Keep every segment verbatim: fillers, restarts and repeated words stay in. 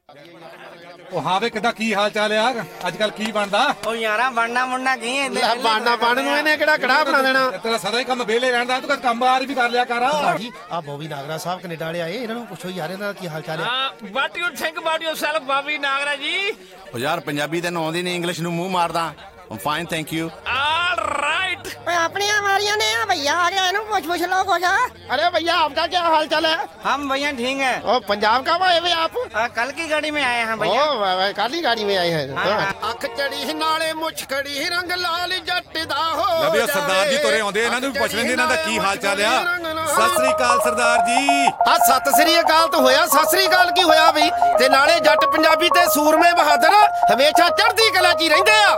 हाँ वे किदा की हाल चाल है अजकल की बनदा ओ यारा बनना मुन्ना की है ਲੈ ਬਾਣਾ ਬਣ ਨੂੰ ਇਹਨੇ ਕਿਹੜਾ ਕੜਾ ਬਣਾ ਦੇਣਾ। तेरा सदा ही कम वेले रहंदा तू कम बाहर भी कर लिया कर। ਭਾਜੀ ਆ ਬੋਬੀ ਨਾਗਰਾ ਸਾਹਿਬ ਕੈਨੇਡਾ ਵਾਲੇ ਆਏ, ਇਹਨਾਂ ਨੂੰ ਪੁੱਛੋ ਯਾਰ ਇਹਨਾਂ ਦਾ ਕੀ ਹਾਲ ਚਾਲ ਹੈ। What you think about yourself Bobby Nagra ji? ਉਹ ਯਾਰ ਪੰਜਾਬੀ ਤੈਨੂੰ ਆਉਂਦੀ ਨਹੀਂ, ਇੰਗਲਿਸ਼ ਨੂੰ ਮੂੰਹ ਮਾਰਦਾ। I'm fine, thank you. All right. ओए अपनियां हमारियां ने भैया आ गया इन्हों पूछ पूछ लो कुछ। अरे भैया आपका क्या हाल चाल है? हम भैया ठीक है। ओ पंजाब का आए हुए आप? आ, कल की गाड़ी में आए हैं भैया। ओ काली गाड़ी में आए हैं। अख चढ़ी नाले मुछ खड़ी रंग लाल जट दा हो। लबिया सरदार जी तुरे आंदे इन्हां ਨੂੰ ਪੁੱਛ ਲੈਂਦੇ ਇਹਨਾਂ ਦਾ ਕੀ ਹਾਲ ਚਾਲ ਆ। ਸਤਿ ਸ੍ਰੀ ਅਕਾਲ ਸਰਦਾਰ ਜੀ। ਆ ਸਤਿ ਸ੍ਰੀ ਅਕਾਲ ਤਾਂ ਹੋਇਆ, ਸਤਿ ਸ੍ਰੀ ਅਕਾਲ ਕੀ ਹੋਇਆ ਬਈ? ਤੇ ਨਾਲੇ ਜੱਟ ਪੰਜਾਬੀ ਤੇ ਸੂਰਮੇ ਬਹਾਦਰ ਹਮੇਸ਼ਾ ਚੜ੍ਹਦੀ ਕਲਾ 'ਚ ਹੀ ਰਹਿੰਦੇ ਆ।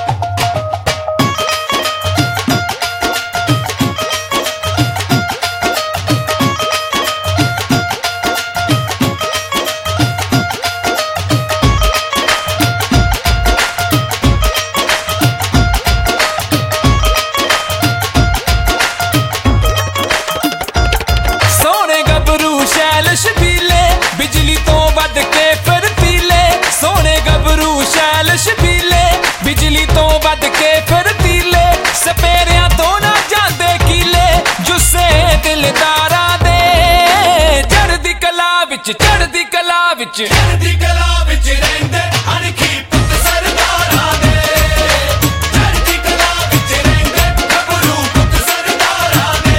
बिजली तो बद के फिर पीले सोने गबरू शैल शबीले, बिजली तो बद के फिर पीले सपेरिया तो ना जांदे कीले, जुस्से दिलदारा दे चढ़दी कला विच चढ़दी कला विच चढ़दी कला विच रहिंदे अनखी पुत सरदारा दे, चढ़दी कला विच रहिंदे गबरू पुत सरदारा दे।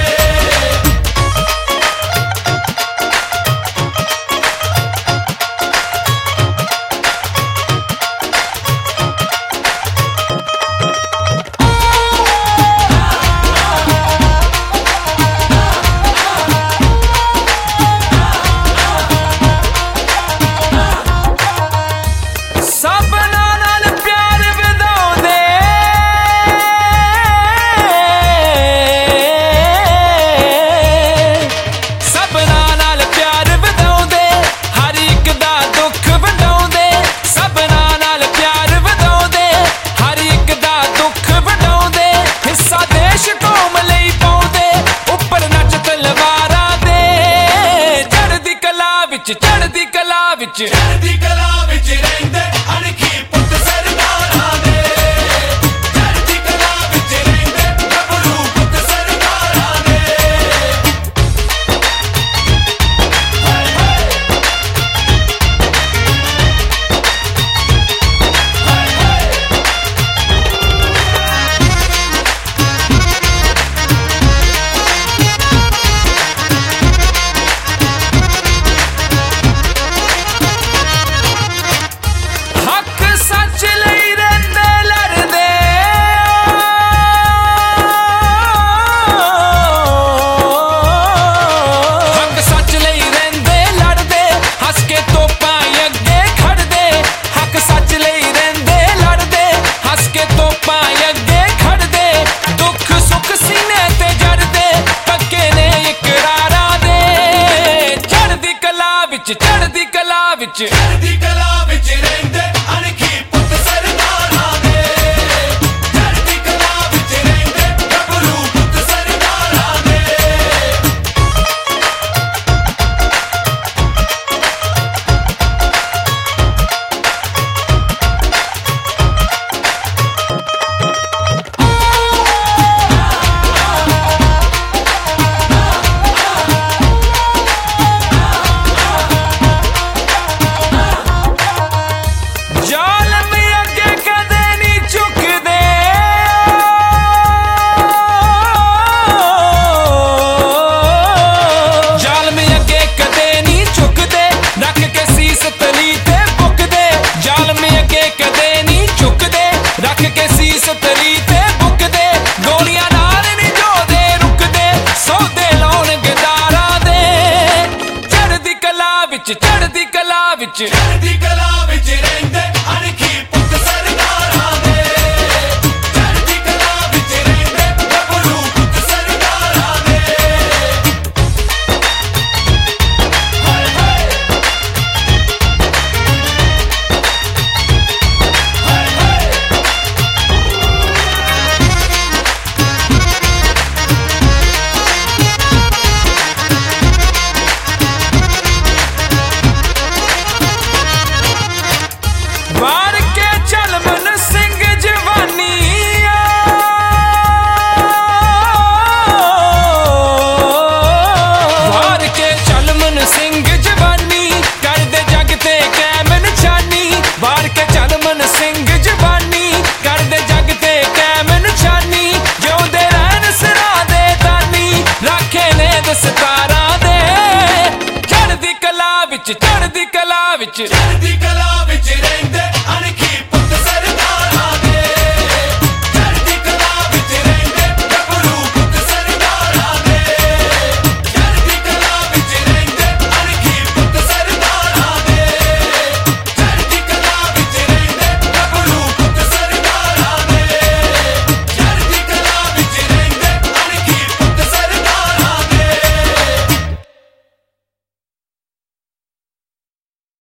चढ़दी कला विच चढ़दी कला विच रहिंदे अनखी पुत सरदारा दे, चढ़दी कला विच रहिंदे गबरू पुत सरदारा दे। हाय हाय हाय हाय चढ़दी कला विच चढ़दी कला विच रहिंदे अनखी पुत सरदारा दे, चढ़दी कला विच रहिंदे गबरू पुत सरदारा दे। चढ़दी कला विच चढ़दी कला विच रहिंदे अनखी पुत सरदारा दे, चढ़दी कला विच रहिंदे गबरू पुत सरदारा दे। हाय हाय हाय हाय ਵਿੱਚ ਚੜ੍ਹਦੀ ਕਲਾ ਵਿੱਚ ਚੜ੍ਹਦੀ ਕਲਾ ਵਿੱਚ ਰਹਿੰਦੇ